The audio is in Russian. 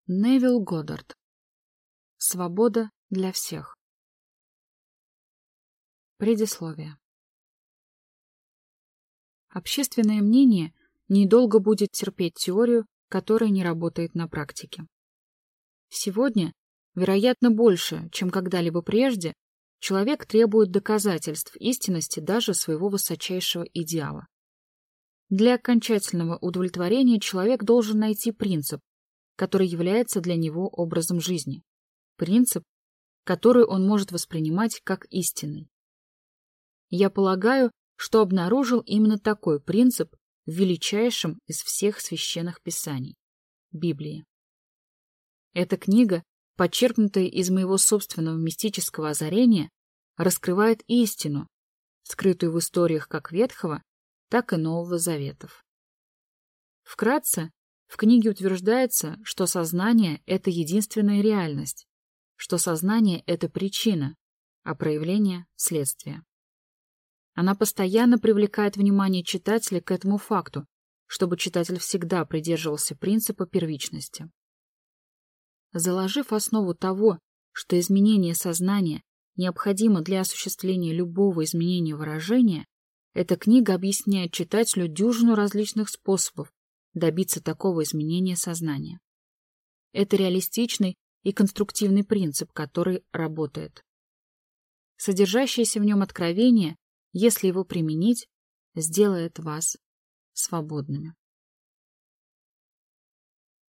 Невил Годдард. Свобода для всех. Предисловие. Общественное мнение недолго будет терпеть теорию, которая не работает на практике. Сегодня, вероятно, больше, чем когда-либо прежде, человек требует доказательств истинности даже своего высочайшего идеала. Для окончательного удовлетворения человек должен найти принцип, который является для него образом жизни, принцип, который он может воспринимать как истинный. Я полагаю, что обнаружил именно такой принцип в величайшем из всех священных писаний — Библии. Эта книга, подчеркнутая из моего собственного мистического озарения, раскрывает истину, скрытую в историях как Ветхого, так и Нового Заветов. Вкратце, в книге утверждается, что сознание — это единственная реальность, что сознание — это причина, а проявление — следствие. Она постоянно привлекает внимание читателя к этому факту, чтобы читатель всегда придерживался принципа первичности. Заложив основу того, что изменение сознания необходимо для осуществления любого изменения выражения, эта книга объясняет читателю дюжину различных способов добиться такого изменения сознания. Это реалистичный и конструктивный принцип, который работает. Содержащееся в нем откровение, если его применить, сделает вас свободными.